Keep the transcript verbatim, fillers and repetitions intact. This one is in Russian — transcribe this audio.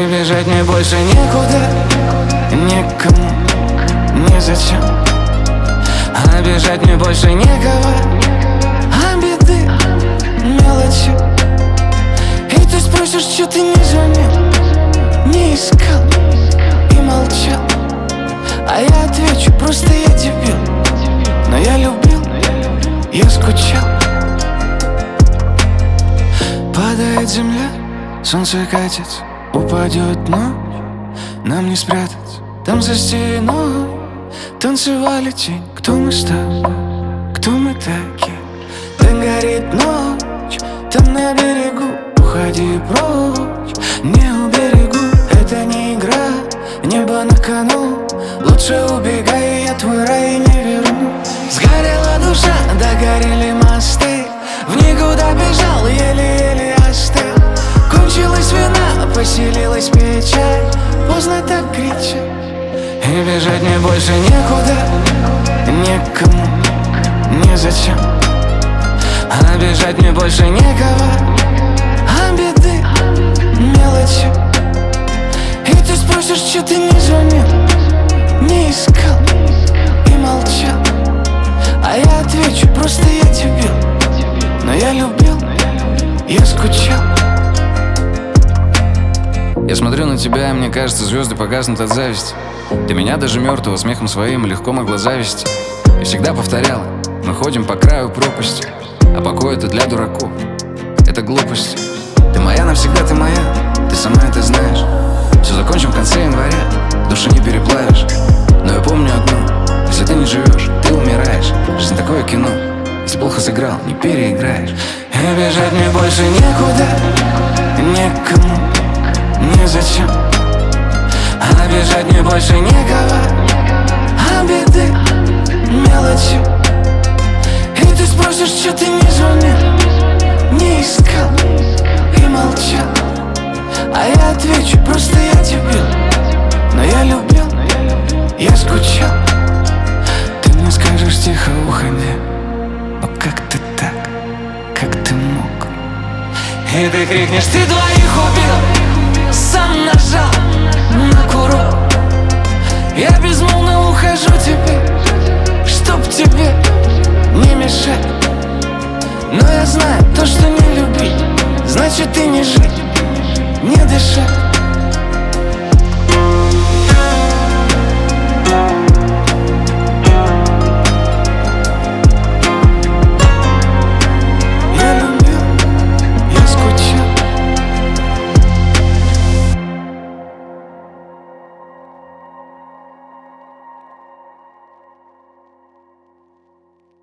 И бежать мне больше некуда, никому, незачем. А бежать мне больше некого, а беды, мелочи. И ты спросишь, что ты не звонил, не искал и молчал. А я отвечу, просто я дебил. Но я любил, я скучал. Падает земля, солнце катится, упадет ночь, нам не спрятаться. Там за стеной танцевали тень. Кто мы с тобой, кто мы такие? Там горит ночь, там на берегу. Уходи прочь, не уберегу. Это не игра, небо на кону. Лучше убегай, я твой рай не верну. Сгорела душа, догорели мосты. В никуда бежал, еле-еле остыл. Кончилась вина, поселилась печаль. Поздно так кричать. И бежать мне больше некуда, никому, незачем. А бежать мне больше некого, а беды, мелочи. И ты спросишь, что ты не звонил, не искал и молчал. А я отвечу, просто я дебил. Но я любил, я скучал. Я смотрю на тебя, и мне кажется, звезды погаснут от зависти. Ты меня даже мертвого смехом своим легко могла зависти. И всегда повторяла: мы ходим по краю пропасти, а покой это для дураков, это глупость. Ты моя навсегда, ты моя, ты сама это знаешь. Все закончим в конце января, души не переплавишь. Но я помню одно: если ты не живешь, ты умираешь. Жизнь такое кино, если плохо сыграл, не переиграешь. И бежать мне больше некуда, никому, незачем. А бежать мне больше некого, а беды, мелочи. И ты спросишь, что ты не звонил, не искал и молчал. А я отвечу, просто я дебил. Но я любил, я скучал. Ты мне скажешь тихо, уходи. Но как ты так, как ты мог? И ты крикнешь, ты двоих убил, сам нажал на курок. Я безмолвно ухожу теперь, чтоб тебе не мешать. Но я знаю, то, что не любить, значит и не жить, не дышать.